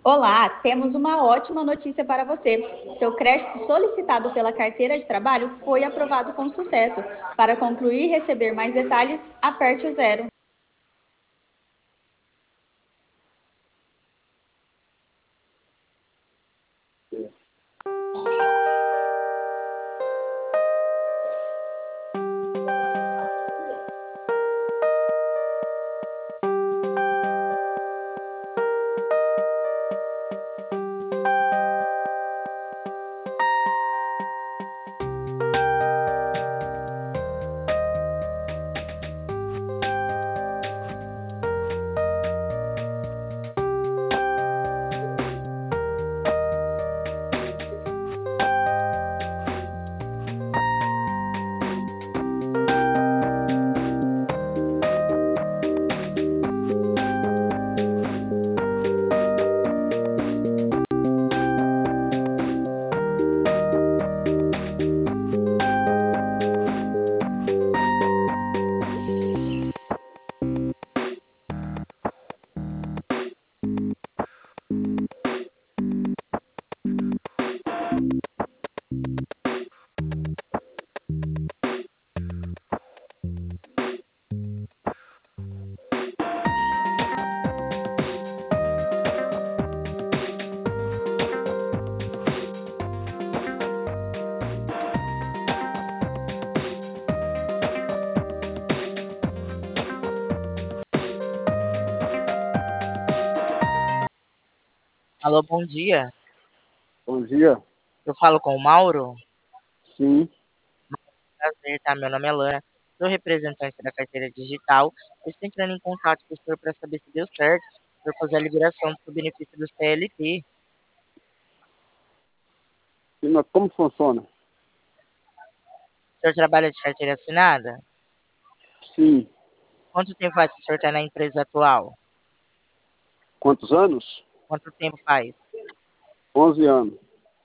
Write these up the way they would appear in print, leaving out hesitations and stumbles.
Olá, temos uma ótima notícia para você. Seu crédito solicitado pela carteira de trabalho foi aprovado com sucesso. Para concluir e receber mais detalhes, aperte o zero. Alô, bom dia. Bom dia. Eu falo com o Mauro. Sim, Prazer, tá? Meu nome é Lana. Sou representante da carteira digital. Eu estou entrando em contato com o senhor para saber se deu certo para fazer a liberação do benefício do CLT. sim, mas como funciona? O senhor trabalha de carteira assinada? Sim. Quanto tempo faz que o senhor está na empresa atual? Quantos anos? Quanto tempo faz? 11 anos.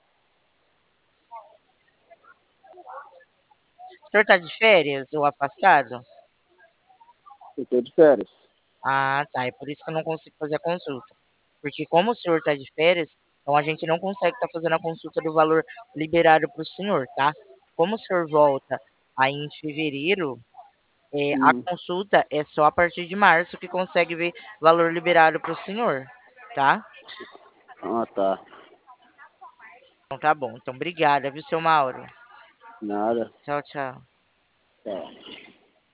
O senhor está de férias ou afastado? Eu estou de férias. Ah, tá. É por isso que eu não consigo fazer a consulta. Porque como o senhor está de férias, então a gente não consegue estar fazendo a consulta do valor liberado para o senhor, tá? Como o senhor volta aí em fevereiro, a Hum. consulta é só a partir de março que consegue ver valor liberado para o senhor, tá? Ah, tá. Então tá bom. Então obrigada, viu, seu Mauro? Nada. Tchau, tchau. Tá.